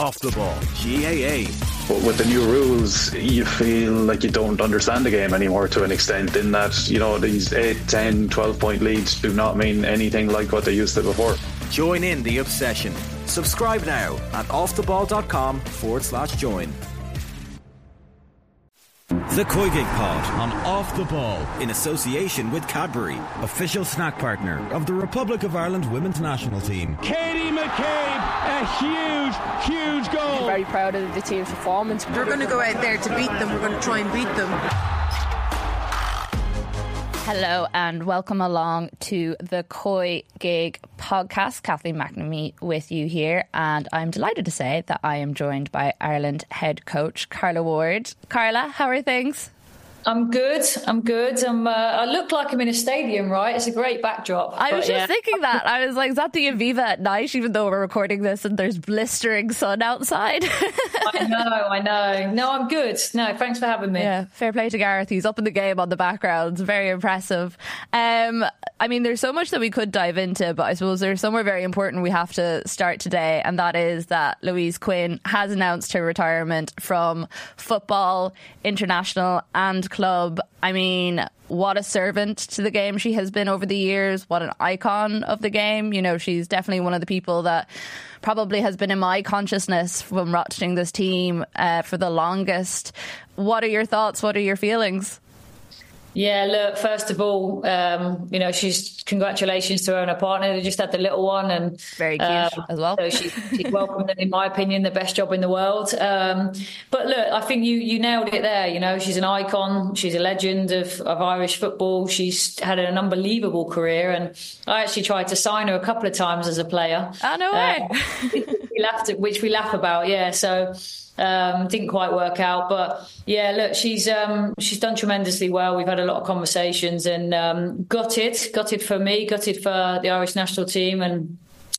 Off the Ball, GAA. But with the new rules, you feel like you don't understand the game anymore to an extent, in that, you know, these 8, 10, 12 point leads do not mean anything like what they used to before. Join in the obsession. Subscribe now at offtheball.com/join. The Koigig Pod on Off the Ball, in association with Cadbury, official snack partner of the Republic of Ireland women's national team. Katie McCabe, a huge goal. I'm very proud of the team's performance. We're going to go out there to beat them. We're going to try and beat them. Hello and welcome along to the Koigig podcast. Kathleen McNamee with you here, and I'm delighted to say that I am joined by Ireland head coach Carla Ward. Carla, how are things? I'm good. I look like I'm in a stadium, right? It's a great backdrop. I was just thinking that. I was like, is that the Aviva at night, even though we're recording this and there's blistering sun outside? I know. No, I'm good. No, thanks for having me. Yeah, fair play to Gareth. He's up in the game on the background. Very impressive. I mean, there's so much that we could dive into, but I suppose there's somewhere very important we have to start today, and that is that Louise Quinn has announced her retirement from football, international and club. I mean, what a servant to the game she has been over the years. What an icon of the game. You know, she's definitely one of the people that probably has been in my consciousness from watching this team for the longest. What are your thoughts? What are your feelings? Yeah, look, first of all, she's congratulations to her and her partner. They just had the little one, and very cute as well. So she's welcomed them, in my opinion, the best job in the world. But look, I think you nailed it there. You know, she's an icon. She's a legend of Irish football. She's had an unbelievable career, and I actually tried to sign her a couple of times as a player. Oh, no way. Which we laugh about. Yeah, so. Didn't quite work out, but yeah, look, she's done tremendously well. We've had a lot of conversations, and gutted for me, gutted for the Irish national team, and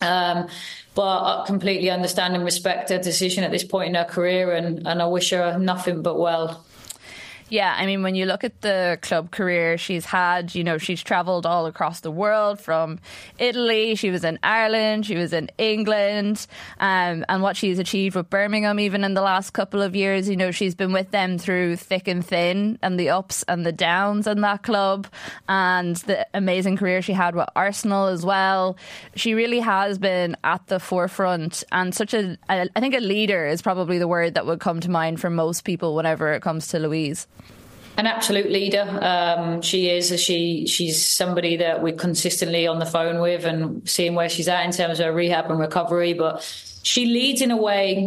but I completely understand and respect her decision at this point in her career, and I wish her nothing but well. Yeah, I mean, when you look at the club career she's had, you know, she's travelled all across the world, from Italy, she was in Ireland, she was in England, and what she's achieved with Birmingham even in the last couple of years. You know, she's been with them through thick and thin, and the ups and the downs in that club, and the amazing career she had with Arsenal as well. She really has been at the forefront, and I think a leader is probably the word that would come to mind for most people whenever it comes to Louise. An absolute leader. She is. She's somebody that we're consistently on the phone with and seeing where she's at in terms of her rehab and recovery. But she leads in a way,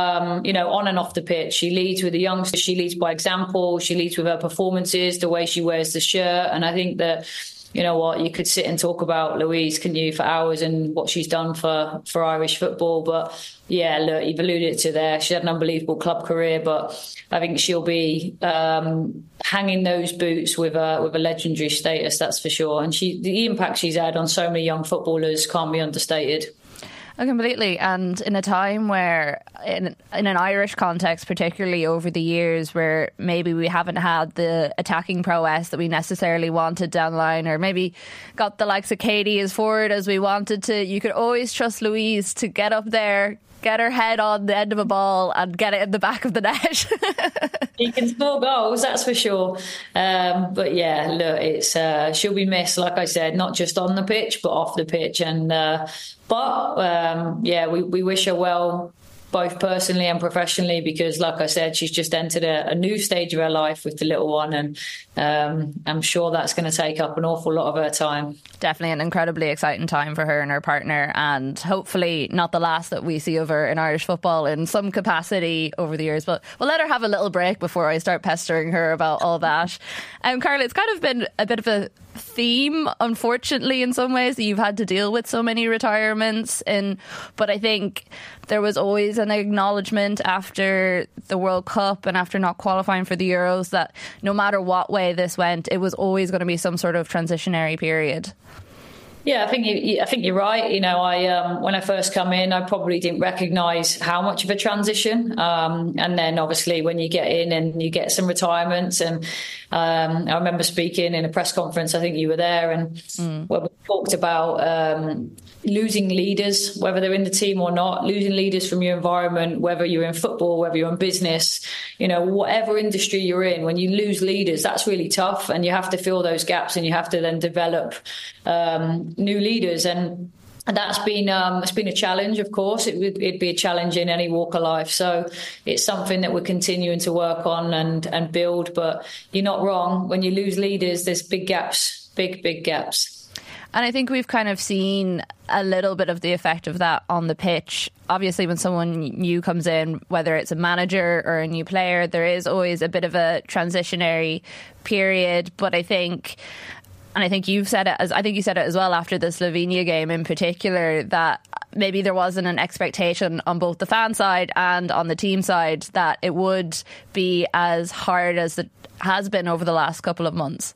on and off the pitch. She leads with the youngsters. She leads by example. She leads with her performances, the way she wears the shirt. And I think that, you know what, you could sit and talk about Louise, couldn't you, for hours, and what she's done for Irish football. But yeah, look, you've alluded to there. She had an unbelievable club career, but I think she'll be hanging those boots with a legendary status, that's for sure. And the impact she's had on so many young footballers can't be understated. Oh, completely. And in a time where, in an Irish context, particularly over the years, where maybe we haven't had the attacking prowess that we necessarily wanted down the line, or maybe got the likes of Katie as forward as we wanted to, you could always trust Louise to get up there, get her head on the end of a ball and get it in the back of the net. She can score goals, that's for sure. But yeah, look, it's she'll be missed, like I said, not just on the pitch, but off the pitch. And we wish her well, both personally and professionally, because like I said, she's just entered a new stage of her life with the little one, and I'm sure that's going to take up an awful lot of her time. Definitely an incredibly exciting time for her and her partner, and hopefully not the last that we see of her in Irish football in some capacity over the years. But we'll let her have a little break before I start pestering her about all that. Carla, it's kind of been a bit of a theme, unfortunately, in some ways, that you've had to deal with so many retirements, but I think there was always an acknowledgement after the World Cup and after not qualifying for the Euros that no matter what way this went, it was always going to be some sort of transitionary period. Yeah, I think you're right. You know, when I first come in, I probably didn't recognise how much of a transition. And then obviously when you get in and you get some retirements, and I remember speaking in a press conference, I think you were there, and where we talked about losing leaders, whether they're in the team or not, losing leaders from your environment, whether you're in football, whether you're in business, you know, whatever industry you're in, when you lose leaders, that's really tough, and you have to fill those gaps, and you have to then develop new leaders. And that's been it's been a challenge. Of course, it'd be a challenge in any walk of life. So it's something that we're continuing to work on and build. But you're not wrong. When you lose leaders, there's big gaps, big gaps. And I think we've kind of seen a little bit of the effect of that on the pitch. Obviously, when someone new comes in, whether it's a manager or a new player, there is always a bit of a transitionary period. But I think you've said it, I think you said it as well after the Slovenia game in particular, that maybe there wasn't an expectation on both the fan side and on the team side that it would be as hard as it has been over the last couple of months.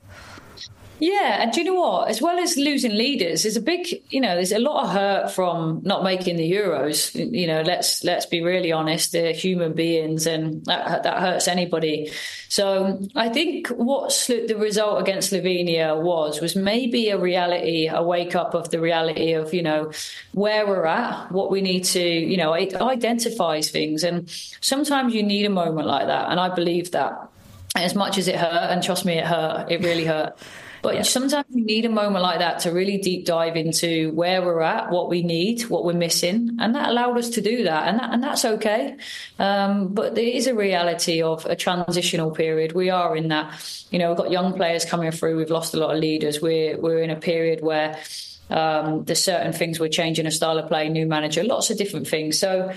Yeah, and do you know what? As well as losing leaders, there's a lot of hurt from not making the Euros. You know, let's be really honest. They're human beings, and that hurts anybody. So I think what the result against Slovenia was maybe a wake up of the reality of, you know, where we're at, what we need to, you know, it identifies things, and sometimes you need a moment like that, and I believe that. As much as it hurt, and trust me, it hurt. It really hurt. But sometimes you need a moment like that to really deep dive into where we're at, what we need, what we're missing. And that allowed us to do that. And that's okay. But there is a reality of a transitional period. We are in that. You know, we've got young players coming through. We've lost a lot of leaders. We're in a period where there's certain things we're changing, a style of play, new manager, lots of different things. So,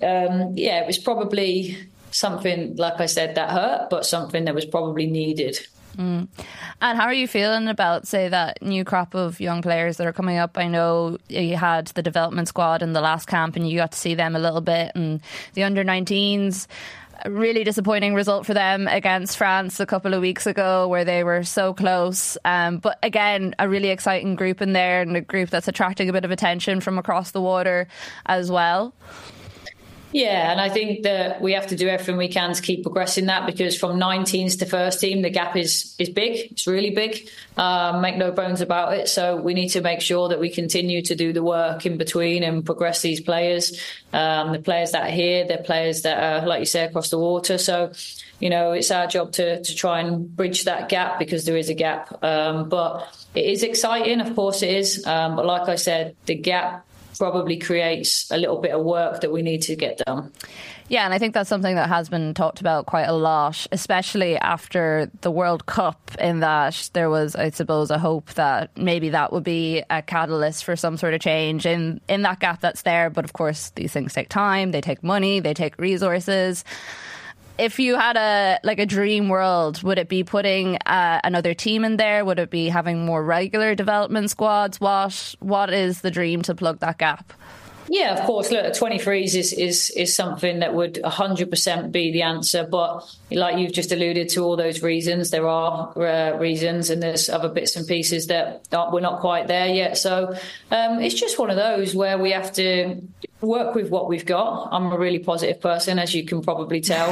it was probably something, like I said, that hurt, but something that was probably needed. And how are you feeling about, say, that new crop of young players that are coming up? I know you had the development squad in the last camp and you got to see them a little bit, and the under-19s, a really disappointing result for them against France a couple of weeks ago where they were so close. But again, a really exciting group in there, and a group that's attracting a bit of attention from across the water as well. Yeah, and I think that we have to do everything we can to keep progressing that, because from 19s to first team, the gap is big. It's really big. Make no bones about it. So we need to make sure that we continue to do the work in between and progress these players. The players that are here, they're players that are, like you say, across the water. So, you know, it's our job to try and bridge that gap, because there is a gap. But it is exciting. Of course it is. But like I said, the gap probably creates a little bit of work that we need to get done. Yeah, and I think that's something that has been talked about quite a lot, especially after the World Cup, in that there was, I suppose, a hope that maybe that would be a catalyst for some sort of change in that gap that's there. But of course, these things take time, they take money, they take resources. If you had a dream world, would it be putting another team in there? Would it be having more regular development squads? What is the dream to plug that gap? Yeah, of course. Look, 23s is something that would 100% be the answer. But like you've just alluded to, all those reasons, there are reasons, and there's other bits and pieces that we're not quite there yet. So it's just one of those where we have to work with what we've got. I'm a really positive person, as you can probably tell.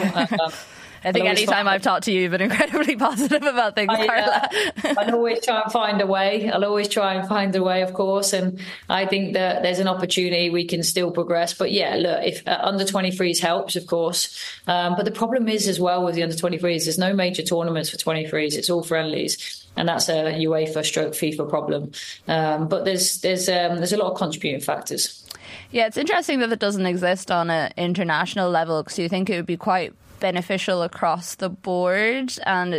I think anytime I've talked to you, you've been incredibly positive about things, Carla. I'll always try and find a way. Of course. And I think that there's an opportunity we can still progress. But yeah, look, if under 23s helps, of course. But the problem is as well with the under 23s, there's no major tournaments for 23s. It's all friendlies. And that's a UEFA/FIFA problem. But there's a lot of contributing factors. Yeah, it's interesting that it doesn't exist on an international level, because you think it would be quite beneficial across the board, and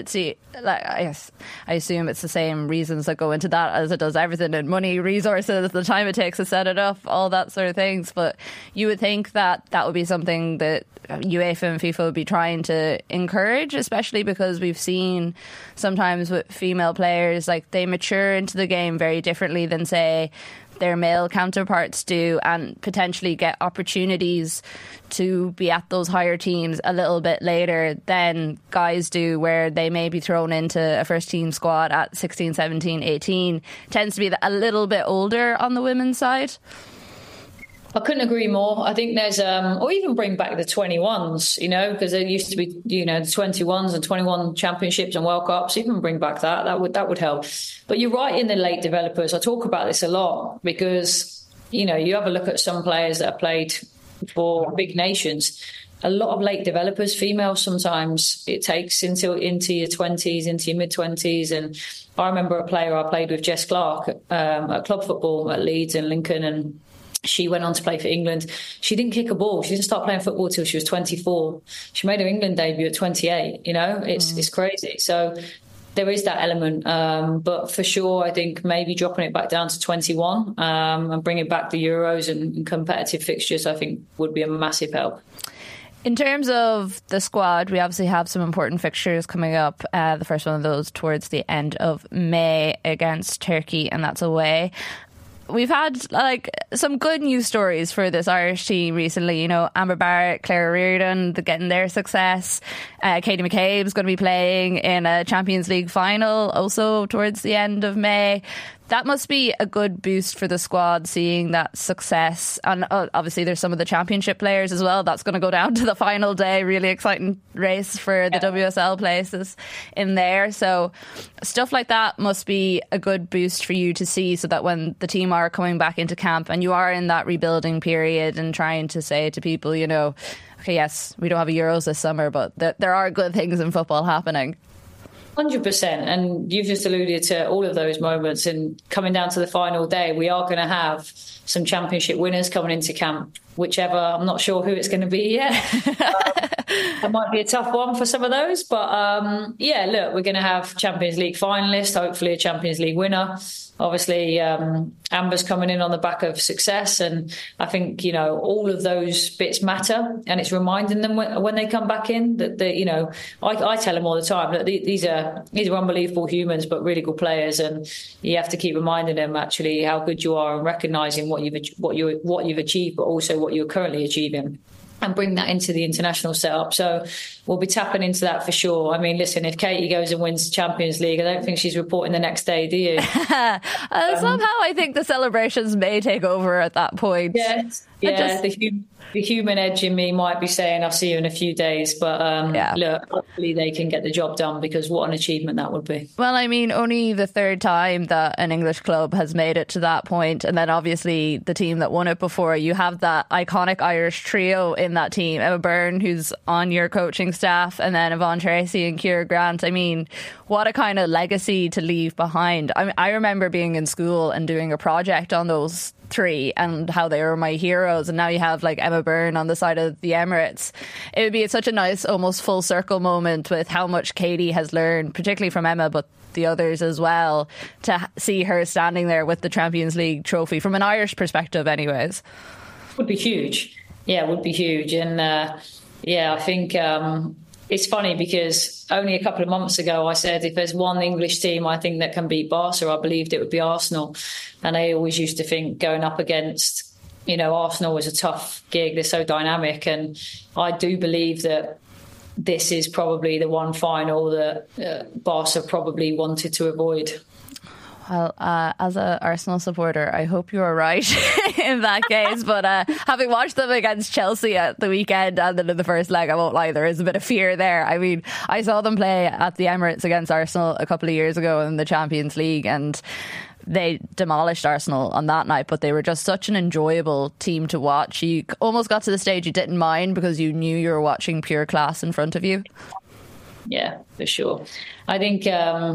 I assume it's the same reasons that go into that as it does everything, and money, resources, the time it takes to set it up, all that sort of things. But you would think that would be something that UEFA and FIFA would be trying to encourage, especially because we've seen sometimes with female players, like, they mature into the game very differently than, say, their male counterparts do, and potentially get opportunities to be at those higher teams a little bit later than guys do, where they may be thrown into a first team squad at 16, 17, 18. Tends to be a little bit older on the women's side. I couldn't agree more. I think there's, or even bring back the 21s, because there used to be, the 21s and 21 championships and World Cups. Even bring back that would help. But you're right in the late developers. I talk about this a lot because, you have a look at some players that have played for big nations. A lot of late developers, females, sometimes it takes into your 20s, into your mid-20s. And I remember a player I played with, Jess Clark, at club football at Leeds and Lincoln, and she went on to play for England. She didn't kick a ball. She didn't start playing football till she was 24. She made her England debut at 28. It's crazy. So there is that element. But for sure, I think maybe dropping it back down to 21 and bringing back the Euros and competitive fixtures, I think would be a massive help. In terms of the squad, we obviously have some important fixtures coming up. The first one of those towards the end of May against Turkey, and that's away. We've had some good news stories for this Irish team recently. Amber Barrett, Claire Reardon, getting their success. Katie McCabe's going to be playing in a Champions League final also towards the end of May. That must be a good boost for the squad, seeing that success. And obviously there's some of the championship players as well. That's going to go down to the final day. Really exciting race for the WSL places in there. So stuff like that must be a good boost for you to see, so that when the team are coming back into camp and you are in that rebuilding period and trying to say to people, okay, yes, we don't have a Euros this summer, but there are good things in football happening. 100%. And you've just alluded to all of those moments. And coming down to the final day, we are going to have some championship winners coming into camp, whichever. I'm not sure who it's going to be yet. It might be a tough one for some of those. But look, we're going to have Champions League finalists, hopefully a Champions League winner. Obviously, Amber's coming in on the back of success. And I think, all of those bits matter. And it's reminding them when they come back in that, I tell them all the time that these are unbelievable humans, but really good players. And you have to keep reminding them actually how good you are and recognising what you've achieved, but also what you're currently achieving, and bring that into the international setup. So we'll be tapping into that for sure. I mean, listen, if Katie goes and wins the Champions League, I don't think she's reporting the next day, do you? Somehow I think the celebrations may take over at that point. The human edge in me might be saying, I'll see you in a few days. But look, hopefully they can get the job done, because what an achievement that would be. Well, I mean, only the third time that an English club has made it to that point. And then obviously the team that won it before, you have that iconic Irish trio in that team. Emma Byrne, who's on your coaching staff, and then Yvonne Tracy and Ciara Grant. I mean, what a kind of legacy to leave behind. I remember being in school and doing a project on those three and how they were my heroes, and now you have Emma Byrne on the side of the Emirates. It would be such a nice almost full circle moment with how much Katie has learned, particularly from Emma, but the others as well, to see her standing there with the Champions League trophy from an Irish perspective anyways. Would be huge. Yeah, it would be huge. And I think it's funny because only a couple of months ago I said if there's one English team I think that can beat Barca, I believed it would be Arsenal. And I always used to think going up against, Arsenal was a tough gig. They're so dynamic. And I do believe that this is probably the one final that Barca probably wanted to avoid. Well, as an Arsenal supporter, I hope you're right in that case. But having watched them against Chelsea at the weekend and then in the first leg, I won't lie, there is a bit of fear there. I mean, I saw them play at the Emirates against Arsenal a couple of years ago in the Champions League, and they demolished Arsenal on that night, but they were just such an enjoyable team to watch. You almost got to the stage you didn't mind because you knew you were watching pure class in front of you. Yeah, for sure. I think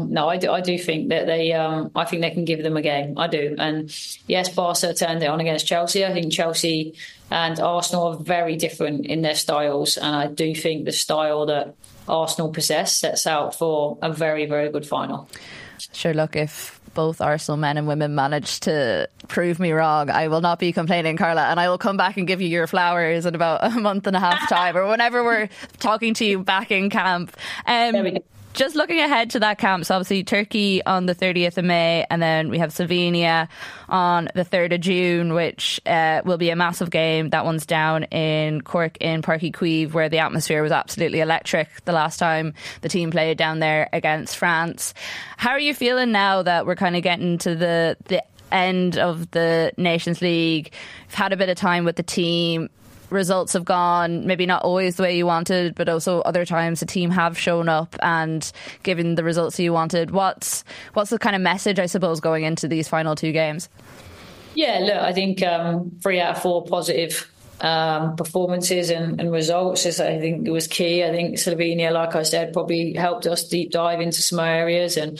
I do think that I think they can give them a game. I do. And yes, Barca turned it on against Chelsea. I think Chelsea and Arsenal are very different in their styles, and I do think the style that Arsenal possess sets out for a very, very good final. Sure, look, if both Arsenal men and women manage to prove me wrong, I will not be complaining, Carla, and I will come back and give you your flowers in about a month and a half time or whenever we're talking to you back in camp. There we go. Just looking ahead to that camp, so obviously Turkey on the 30th of May, and then we have Slovenia on the 3rd of June, which will be a massive game. That one's down in Cork in Páirc Uí Chaoimh, where the atmosphere was absolutely electric the last time the team played down there against France. How are you feeling now that we're kind of getting to the end of the Nations League? You've had a bit of time with the team. Results have gone maybe not always the way you wanted, but also other times the team have shown up and given the results you wanted. What's the kind of message, I suppose, going into these final two games? Yeah, look, I think 3 out of 4 positive performances and results I think it was key. I think Slovenia, like I said, probably helped us deep dive into some areas, and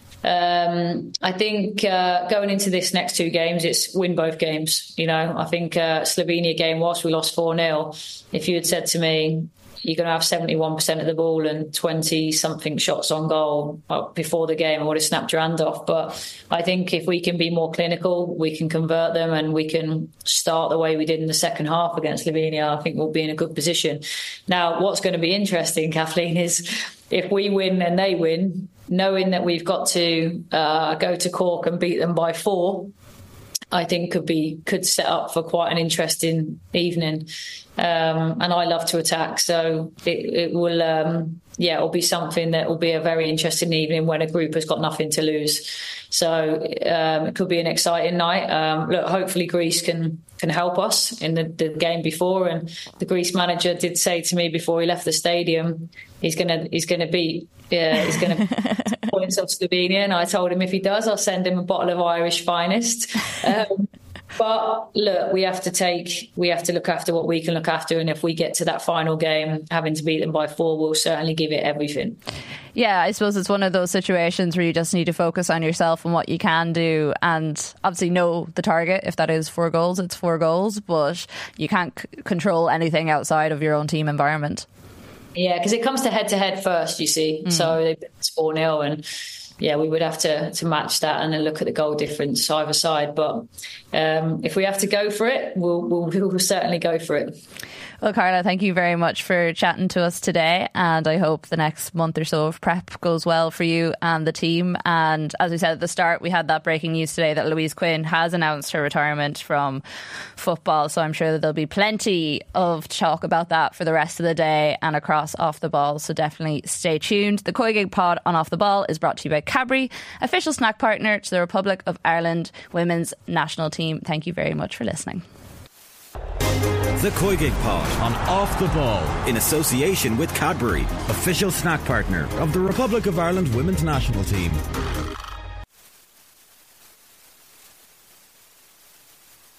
I think going into this next 2 games, it's win both games. I think Slovenia game, whilst we lost 4-0, if you had said to me, you're going to have 71% of the ball and 20-something shots on goal before the game, I would have snapped your hand off. But I think if we can be more clinical, we can convert them, and we can start the way we did in the second half against Slovenia, I think we'll be in a good position. Now, what's going to be interesting, Kathleen, is if we win and they win, knowing that we've got to go to Cork and beat them by 4, I think could set up for quite an interesting evening. And I love to attack, so it will it'll be something that will be a very interesting evening when a group has got nothing to lose. So it could be an exciting night. Look, hopefully Greece can help us in the game before, and the Greece manager did say to me before he left the stadium he's going to beat points off Slovenia, and I told him if he does, I'll send him a bottle of Irish Finest. But look, we have to look after what we can look after, and if we get to that final game having to beat them by 4, we'll certainly give it everything. Yeah, I suppose it's one of those situations where you just need to focus on yourself and what you can do, and obviously know the target. If that is 4 goals, it's 4 goals, but you can't control anything outside of your own team environment. Yeah, because it comes to head-to-head first, you see. So it's 4-0, and yeah, we would have to match that and then look at the goal difference either side. But if we have to go for it, we'll certainly go for it. Well, Carla, thank you very much for chatting to us today, and I hope the next month or so of prep goes well for you and the team. And as we said at the start, we had that breaking news today that Louise Quinn has announced her retirement from football, so I'm sure that there'll be plenty of talk about that for the rest of the day and across Off the Ball, so definitely stay tuned. The COYGIG pod on Off the Ball is brought to you by Cadbury, official snack partner to the Republic of Ireland women's national team. Thank you very much for listening. The COYGIG pod on Off the Ball, in association with Cadbury, official snack partner of the Republic of Ireland women's national team.